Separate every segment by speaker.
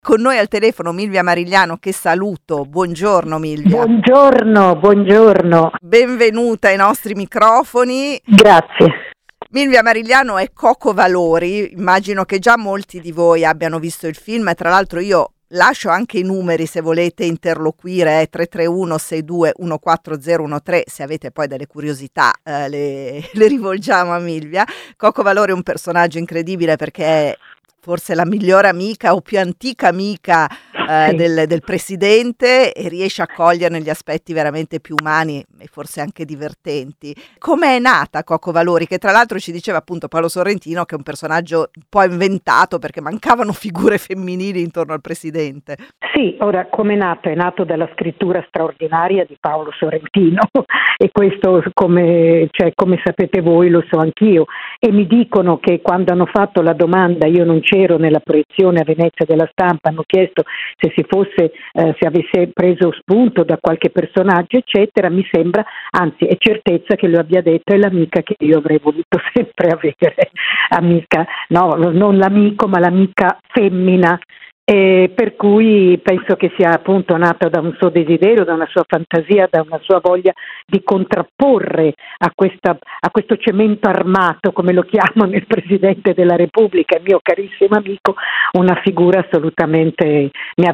Speaker 1: Con noi al telefono Milvia Marigliano, che saluto. Buongiorno Milvia.
Speaker 2: Buongiorno.
Speaker 1: Benvenuta ai nostri microfoni.
Speaker 2: Grazie.
Speaker 1: Milvia Marigliano è Coco Valori, immagino che già molti di voi abbiano visto il film e tra l'altro io lascio anche i numeri se volete interloquire, 331 62 14013, se avete poi delle curiosità le rivolgiamo a Milvia. Coco Valori è un personaggio incredibile perché è forse la migliore amica o più antica amica del presidente e riesce a coglierne gli aspetti veramente più umani e forse anche divertenti. Come è nata Coco Valori? Che tra l'altro ci diceva appunto Paolo Sorrentino che è un personaggio un po' inventato perché mancavano figure femminili intorno al presidente.
Speaker 2: Sì, ora come è nato? È nato dalla scrittura straordinaria di Paolo Sorrentino e questo come sapete voi lo so anch'io e mi dicono che quando hanno fatto la domanda, io non c'ero nella proiezione a Venezia della Stampa, hanno chiesto se avesse preso spunto da qualche personaggio eccetera, mi sembra, anzi è certezza che lo abbia detto, è l'amica che io avrei voluto sempre avere, amica, no, non l'amico ma l'amica femmina. Per cui penso che sia appunto nata da un suo desiderio, da una sua fantasia, da una sua voglia di contrapporre a questo cemento armato, come lo chiamano il Presidente della Repubblica, il mio carissimo amico, una figura assolutamente,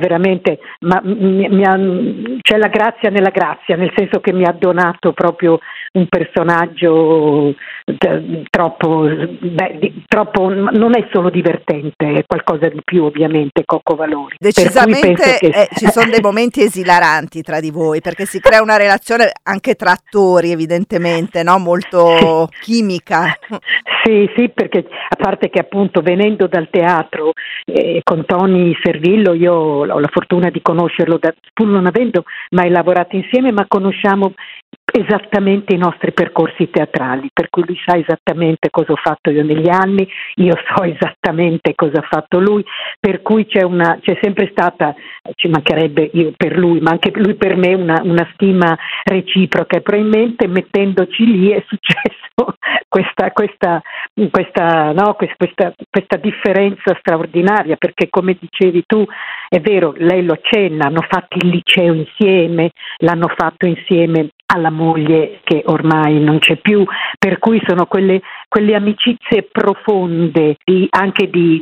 Speaker 2: c'è la grazia nella grazia, nel senso che mi ha donato proprio un personaggio troppo, non è solo divertente, è qualcosa di più ovviamente. Coco Valori.
Speaker 1: Decisamente ci sono dei momenti esilaranti tra di voi perché si crea una relazione anche tra attori evidentemente, no? Molto chimica.
Speaker 2: Sì, perché a parte che appunto venendo dal teatro con Tony Servillo io ho la fortuna di conoscerlo pur non avendo mai lavorato insieme, ma conosciamo esattamente i nostri percorsi teatrali, per cui lui sa esattamente cosa ho fatto io negli anni, io so esattamente cosa ha fatto lui, per cui c'è sempre stata, ci mancherebbe io per lui, ma anche lui per me una stima reciproca e probabilmente mettendoci lì è successo questa differenza straordinaria, perché come dicevi tu è vero, lei lo accenna, hanno fatto il liceo insieme, l'hanno fatto insieme alla moglie che ormai non c'è più, per cui sono quelle amicizie profonde anche di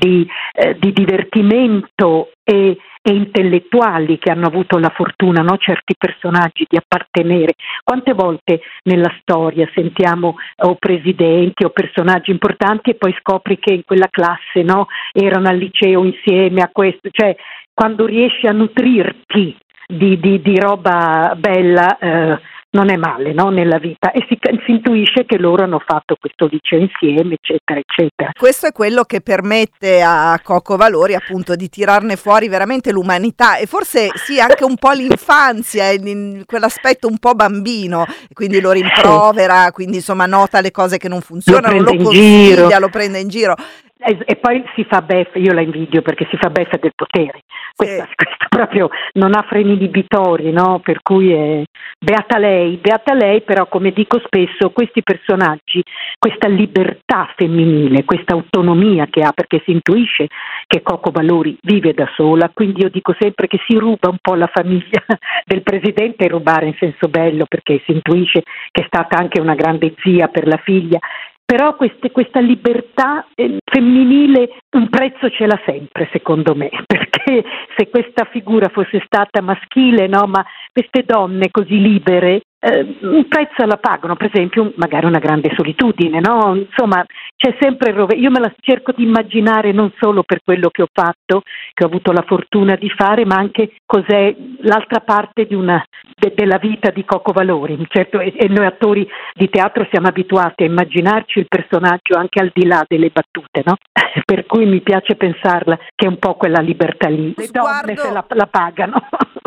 Speaker 2: divertimento e intellettuali che hanno avuto la fortuna, no? Certi personaggi di appartenere. Quante volte nella storia sentiamo o presidenti o personaggi importanti e poi scopri che in quella classe, no? Erano al liceo insieme a questo, cioè quando riesci a nutrirti di roba bella non è male, no? Nella vita, e si intuisce che loro hanno fatto questo liceo insieme eccetera eccetera.
Speaker 1: Questo è quello che permette a Coco Valori appunto di tirarne fuori veramente l'umanità e forse sì anche un po' l'infanzia, quell'aspetto un po' bambino, quindi lo rimprovera, quindi insomma nota le cose che non funzionano, lo consiglia, lo prende in giro.
Speaker 2: E poi si fa beffa, io la invidio perché si fa beffa del potere, questa proprio non ha freni inibitori, no? Per cui è beata lei, però come dico spesso questi personaggi, questa libertà femminile, questa autonomia che ha, perché si intuisce che Coco Valori vive da sola, quindi io dico sempre che si ruba un po' la famiglia del presidente, rubare in senso bello perché si intuisce che è stata anche una grande zia per la figlia. Però questa libertà femminile un prezzo ce l'ha sempre, secondo me, perché se questa figura fosse stata maschile, no, ma queste donne così libere un prezzo la pagano, per esempio magari una grande solitudine, no? Insomma c'è sempre io me la cerco di immaginare non solo per quello che ho fatto, che ho avuto la fortuna di fare, ma anche cos'è l'altra parte della vita di Coco Valori, certo, e noi attori di teatro siamo abituati a immaginarci il personaggio anche al di là delle battute, no? Per cui mi piace pensarla che è un po' quella libertà lì, le donne se la pagano.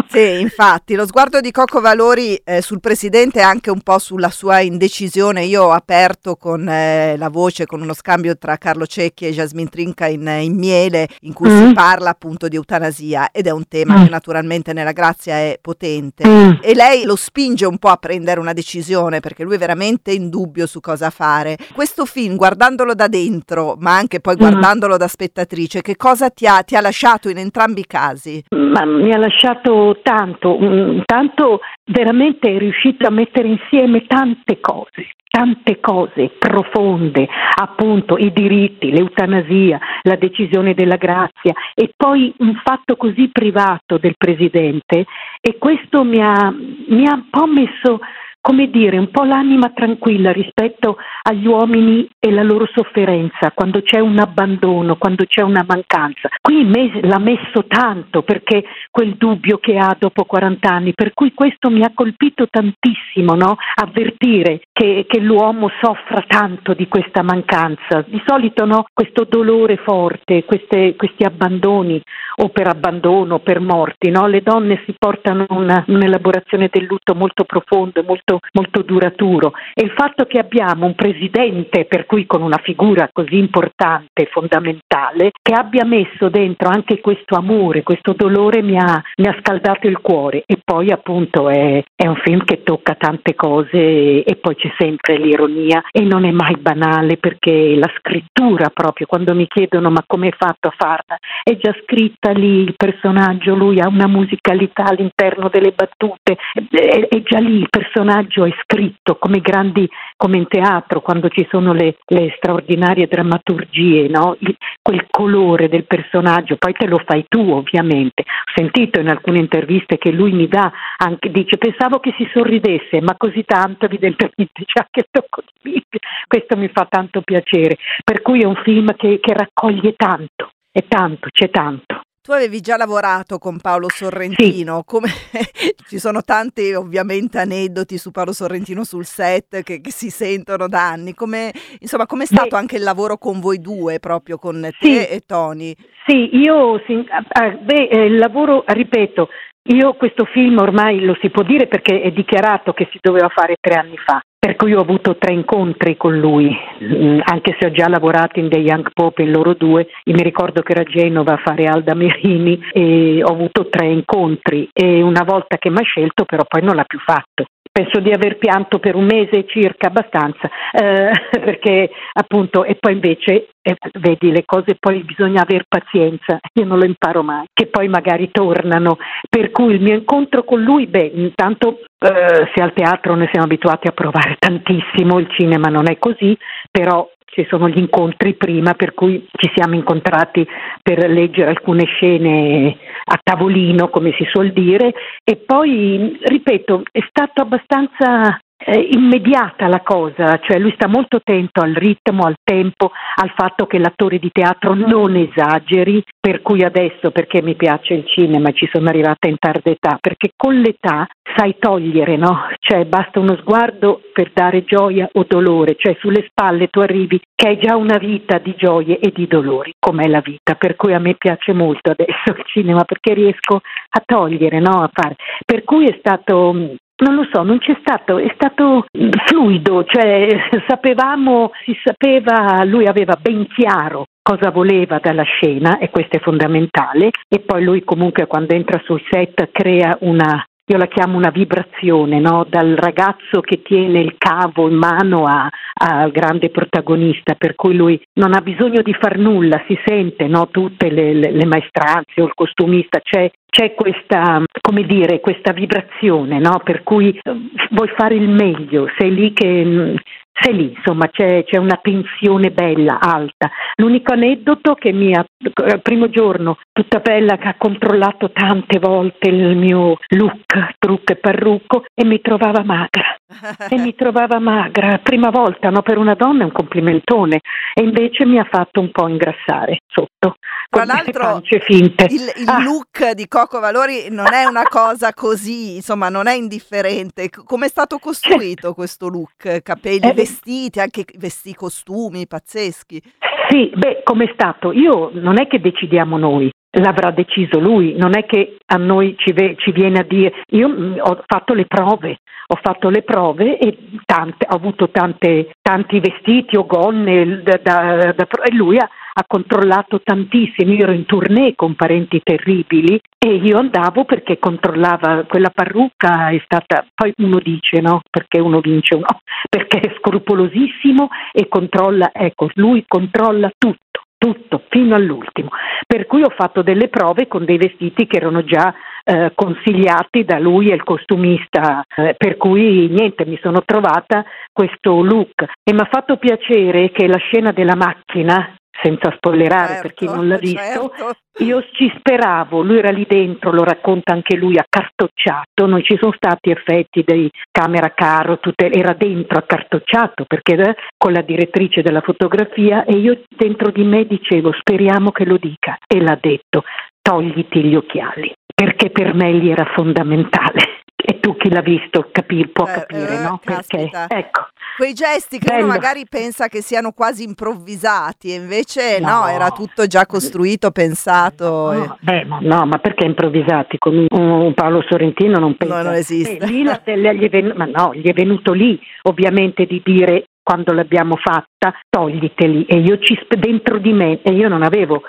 Speaker 1: Sì, infatti, lo sguardo di Coco Valori sul presidente e anche un po' sulla sua indecisione. Io ho aperto con la voce, con uno scambio tra Carlo Cecchi e Jasmine Trinca in Miele, in cui si parla appunto di eutanasia, ed è un tema che naturalmente nella Grazia è potente. E lei lo spinge un po' a prendere una decisione, perché lui è veramente in dubbio su cosa fare. Questo film, guardandolo da dentro, ma anche poi guardandolo da spettatrice, che cosa ti ha lasciato in entrambi i casi?
Speaker 2: Ma mi ha lasciato tanto veramente è riuscito a mettere insieme tante cose profonde, appunto i diritti, l'eutanasia, la decisione della Grazia e poi un fatto così privato del presidente, e questo mi ha un po' messo, come dire, un po' l'anima tranquilla rispetto agli uomini e la loro sofferenza, quando c'è un abbandono, quando c'è una mancanza. Qui l'ha messo tanto, perché quel dubbio che ha dopo 40 anni, per cui questo mi ha colpito tantissimo, no? Avvertire che l'uomo soffra tanto di questa mancanza. Di solito, no? Questo dolore forte, questi abbandoni, o per abbandono o per morti, no? Le donne si portano un'elaborazione del lutto molto profondo, molto duraturo, e il fatto che abbiamo un presidente, per cui con una figura così importante, fondamentale, che abbia messo dentro anche questo amore, questo dolore, mi ha scaldato il cuore. E poi appunto è un film che tocca tante cose, e poi c'è sempre l'ironia e non è mai banale, perché la scrittura, proprio quando mi chiedono ma come hai fatto a farla, è già scritta lì il personaggio, lui ha una musicalità all'interno delle battute, è già lì il personaggio è scritto come in teatro, quando ci sono le straordinarie drammaturgie, no? Quel colore del personaggio, poi te lo fai tu ovviamente. Ho sentito in alcune interviste che lui mi dà anche, dice, pensavo che si sorridesse, ma così tanto evidentemente c'è anche il tocco di biblia. Questo mi fa tanto piacere, per cui è un film che raccoglie tanto, c'è tanto.
Speaker 1: Tu avevi già lavorato con Paolo Sorrentino, come ci sono tanti ovviamente aneddoti su Paolo Sorrentino sul set che si sentono da anni. Com'è stato anche il lavoro con voi due, proprio con te e Tony?
Speaker 2: Sì, il lavoro, ripeto, io questo film ormai lo si può dire perché è dichiarato che si doveva fare 3 anni fa. Per cui ho avuto 3 incontri con lui, anche se ho già lavorato in The Young Pope in loro 2. Io mi ricordo che era a Genova a fare Alda Merini e ho avuto 3 incontri, e una volta che mi ha scelto però poi non l'ha più fatto. Penso di aver pianto per un mese circa, abbastanza, perché appunto, e poi invece vedi le cose, poi bisogna aver pazienza, io non lo imparo mai, che poi magari tornano, per cui il mio incontro con lui, intanto se al teatro ne siamo abituati a provare tantissimo, il cinema non è così, però ci sono gli incontri prima, per cui ci siamo incontrati per leggere alcune scene a tavolino, come si suol dire, e poi, ripeto, è stato abbastanza immediata la cosa, cioè lui sta molto attento al ritmo, al tempo, al fatto che l'attore di teatro non esageri, per cui adesso, perché mi piace il cinema, ci sono arrivata in tarda età, perché con l'età sai togliere, no? Cioè basta uno sguardo per dare gioia o dolore, cioè sulle spalle tu arrivi che hai già una vita di gioie e di dolori, com'è la vita, per cui a me piace molto adesso il cinema, perché riesco a togliere, no? A fare. Per cui è stato, non lo so, non c'è stato, è stato fluido, cioè si sapeva, lui aveva ben chiaro cosa voleva dalla scena, e questo è fondamentale, e poi lui comunque quando entra sul set crea io la chiamo una vibrazione, no? Dal ragazzo che tiene il cavo in mano al grande protagonista, per cui lui non ha bisogno di far nulla, si sente, no? Tutte le maestranze o il costumista, c'è questa, come dire, questa vibrazione, no? Per cui vuoi fare il meglio, sei lì, insomma, c'è una tensione bella, alta. L'unico aneddoto che il primo giorno, tutta bella, che ha controllato tante volte il mio look, trucco e parrucco, e mi trovava magra. Prima volta, no? Per una donna è un complimentone, e invece mi ha fatto un po' ingrassare sotto.
Speaker 1: Tra l'altro il look di Coco Valori non è una cosa così, insomma, non è indifferente. Come è stato costruito questo look? Capelli, vestiti, anche costumi pazzeschi.
Speaker 2: Sì, come è stato? Non è che decidiamo noi, l'avrà deciso lui, non è che a noi ci viene a dire. Io ho fatto le prove e ho avuto tanti vestiti o gonne e lui ha controllato tantissimo. Io ero in tournée con Parenti Terribili e io andavo perché controllava quella parrucca, è stata, poi uno dice no, perché uno vince o no, perché è scrupolosissimo e controlla, ecco, lui controlla tutto fino all'ultimo, per cui ho fatto delle prove con dei vestiti che erano già consigliati da lui e il costumista, per cui niente, mi sono trovata questo look e mi ha fatto piacere che la scena della macchina, senza spoilerare per chi non l'ha visto, io ci speravo, lui era lì dentro, lo racconta anche lui, accartocciato, non ci sono stati effetti dei camera caro, era dentro accartocciato perché con la direttrice della fotografia, e io dentro di me dicevo speriamo che lo dica, e l'ha detto, togliti gli occhiali, perché per me lì era fondamentale. E tu chi l'ha visto può capire, no? Perché, ecco.
Speaker 1: Quei gesti che uno magari pensa che siano quasi improvvisati e invece no, era tutto già costruito, pensato.
Speaker 2: No, ma perché improvvisati? Con un Paolo Sorrentino non pensa.
Speaker 1: Non esiste.
Speaker 2: Lì gli è venuto lì ovviamente di dire quando l'abbiamo fatta, togliteli, e io dentro di me, e io non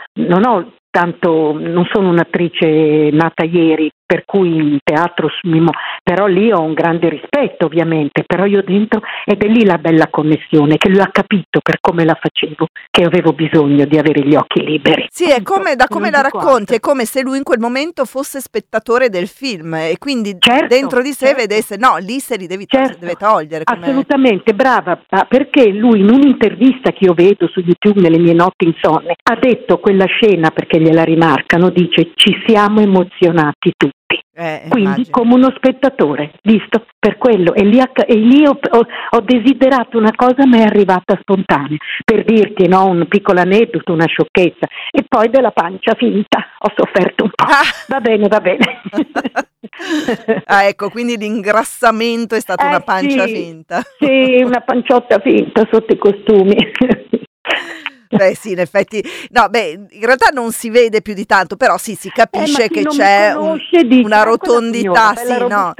Speaker 2: sono un'attrice nata ieri, per cui in teatro però lì ho un grande rispetto ovviamente, però io dentro, ed è lì la bella connessione, che lui ha capito per come la facevo, che avevo bisogno di avere gli occhi liberi.
Speaker 1: Sì, è come la racconti, è come se lui in quel momento fosse spettatore del film e quindi dentro di sé vedesse, no, lì se li deve togliere.
Speaker 2: Assolutamente, brava, perché lui in un'intervista che io vedo su YouTube nelle mie notti insonne ha detto quella scena, perché gliela rimarcano, dice ci siamo emozionati tutti. Quindi immagino. Come uno spettatore, visto per quello, e lì ho desiderato una cosa, ma è arrivata spontanea, per dirti, no, un piccolo aneddoto, una sciocchezza, e poi della pancia finta ho sofferto un po'. Va bene.
Speaker 1: Ecco, quindi l'ingrassamento è stata una pancia finta.
Speaker 2: Sì, una panciotta finta sotto i costumi.
Speaker 1: Beh sì, in effetti, in realtà non si vede più di tanto, però sì, si capisce che c'è una rotondità, sì, no?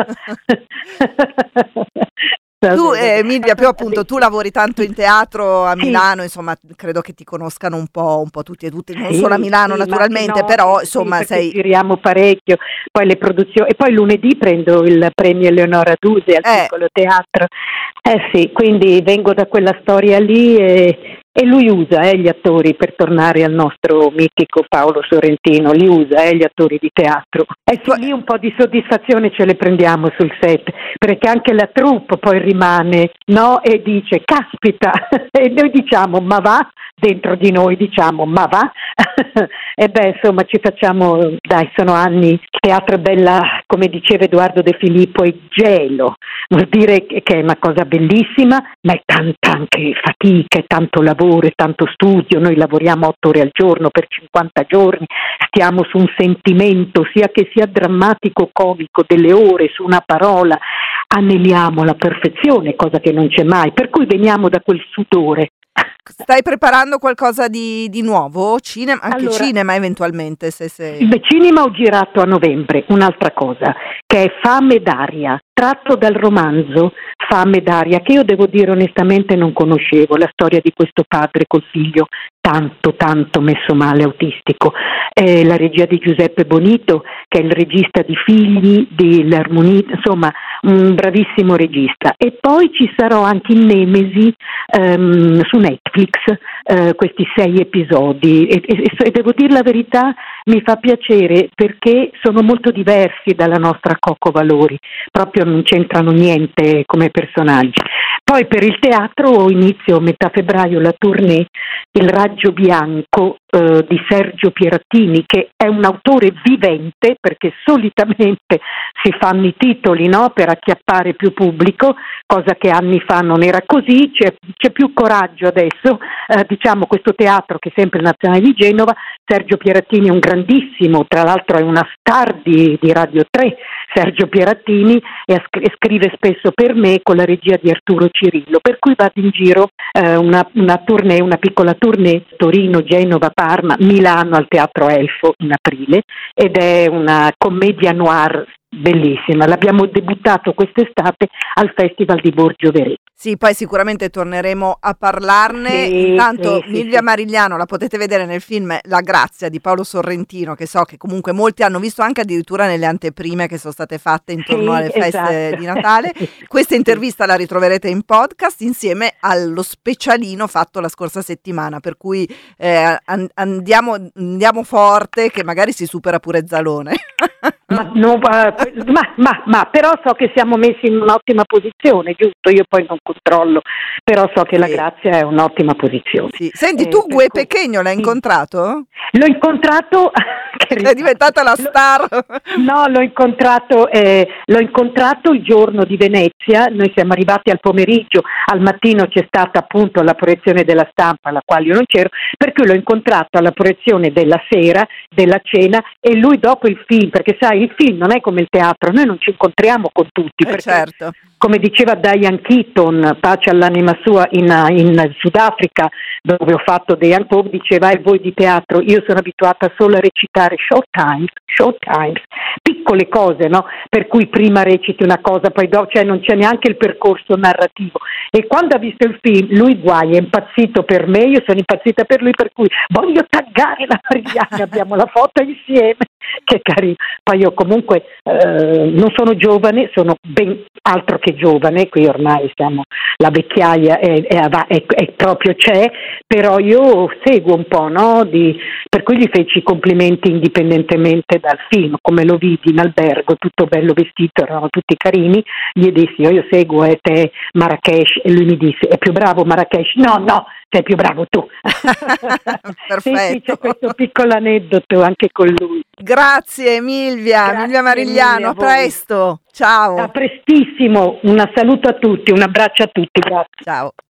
Speaker 1: Tu Emilia, più appunto, tu lavori tanto in teatro a Milano, insomma, credo che ti conoscano un po' tutti e tutti, non solo a Milano naturalmente, però insomma sei...
Speaker 2: Giriamo parecchio, poi le produzioni, e poi lunedì prendo il premio Eleonora Duse al Piccolo Teatro, sì, quindi vengo da quella storia lì e lui usa gli attori, per tornare al nostro mitico Paolo Sorrentino, li usa gli attori di teatro. E lì un po' di soddisfazione ce le prendiamo sul set, perché anche la troupe poi rimane, no? E dice, caspita, e noi diciamo, ma va? Dentro di noi diciamo, ma va? E insomma ci facciamo, sono anni, teatro è bella, come diceva Edoardo De Filippo, è gelo, vuol dire che è una cosa bellissima, ma è tanta anche fatica, è tanto lavoro, è tanto studio, noi lavoriamo 8 ore al giorno per 50 giorni, stiamo su un sentimento, sia che sia drammatico o comico, delle ore su una parola, aneliamo la perfezione, cosa che non c'è mai, per cui veniamo da quel sudore.
Speaker 1: Stai preparando qualcosa di nuovo? Cinema, anche cinema eventualmente?
Speaker 2: Cinema ho girato a novembre, un'altra cosa, che è Fame d'aria, tratto dal romanzo Fame d'aria, che io devo dire onestamente non conoscevo, la storia di questo padre col figlio tanto messo male, autistico. La regia di Giuseppe Bonito, che è il regista di Figli, dell'Armonia, insomma un bravissimo regista. E poi ci sarò anche in Nemesi su Netflix, questi 6 episodi e devo dire la verità, mi fa piacere perché sono molto diversi dalla nostra Coco Valori, proprio non c'entrano niente come personaggi. Poi per il teatro inizio metà febbraio la tournée Il Raggio Bianco di Sergio Pierattini, che è un autore vivente, perché solitamente si fanno i titoli, no, per acchiappare più pubblico, cosa che anni fa non era così, c'è più coraggio adesso, diciamo questo teatro che è sempre il Nazionale di Genova, Sergio Pierattini è un grandissimo, tra l'altro è una star di Radio 3, Sergio Pierattini, e scrive spesso per me con la regia di Arturo Cirillo, per cui vado in giro una tournée, una piccola tournée, Torino, Genova, Parma, Milano al Teatro Elfo in aprile, ed è una commedia noir bellissima. L'abbiamo debuttato quest'estate al Festival di Borgio Verè.
Speaker 1: Sì, poi sicuramente torneremo a parlarne. Intanto Milvia Marigliano la potete vedere nel film La Grazia di Paolo Sorrentino, che so che comunque molti hanno visto anche addirittura nelle anteprime che sono state fatte intorno alle feste di Natale. Questa intervista la ritroverete in podcast insieme allo specialino fatto la scorsa settimana, per cui andiamo forte, che magari si supera pure Zalone.
Speaker 2: Ma però so che siamo messi in un'ottima posizione, giusto? Io poi non controllo, però so che La Grazia è un'ottima posizione.
Speaker 1: Sì. Senti, tu Gue Pechegno l'hai incontrato?
Speaker 2: L'ho incontrato.
Speaker 1: È diventata la star.
Speaker 2: No, l'ho incontrato il giorno di Venezia. Noi siamo arrivati al pomeriggio, al mattino c'è stata appunto la proiezione della Stampa, alla quale io non c'ero, per cui l'ho incontrato alla proiezione della sera, della cena, e lui dopo il film, perché sai, il film non è come il teatro, noi non ci incontriamo con tutti, perché
Speaker 1: certo.
Speaker 2: Come diceva Diane Keaton, pace all'anima sua, in Sudafrica, dove ho fatto The Young Pope, diceva: e voi di teatro, io sono abituata solo a recitare short times, piccole cose, no? Per cui prima reciti una cosa, poi dopo, cioè non c'è neanche il percorso narrativo. E quando ha visto il film, lui guai, è impazzito per me, io sono impazzita per lui, per cui voglio taggare la Marigliana, abbiamo la foto insieme, che carino. Poi io comunque non sono giovane, sono ben altro che giovane, qui ormai siamo, la vecchiaia è proprio c'è, però io seguo un po', no? Per cui gli feci i complimenti indipendentemente dal film, come lo vidi in albergo, tutto bello vestito, erano tutti carini, gli dissi: io seguo te Marrakesh, e lui mi disse: è più bravo Marrakesh? No, sei più bravo tu.
Speaker 1: Perfetto.
Speaker 2: Sì, c'è questo piccolo aneddoto anche con lui.
Speaker 1: Grazie Milvia Marigliano, a presto, ciao.
Speaker 2: A prestissimo, un saluto a tutti, un abbraccio a tutti, grazie.
Speaker 1: Ciao.